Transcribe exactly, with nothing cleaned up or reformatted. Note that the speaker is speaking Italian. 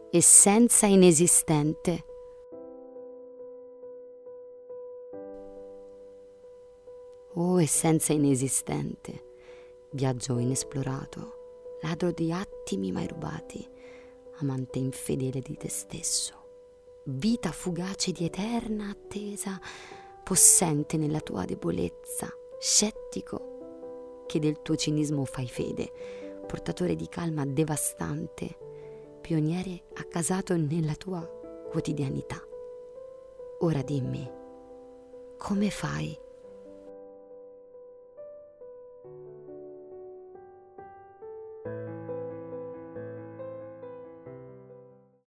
essenza inesistente. Oh, essenza inesistente, viaggio inesplorato, ladro di attimi mai rubati, amante infedele di te stesso, vita fugace di eterna attesa, possente nella tua debolezza, scettico che del tuo cinismo fai fede, portatore di calma devastante, pioniere accasato nella tua quotidianità. Ora dimmi, come fai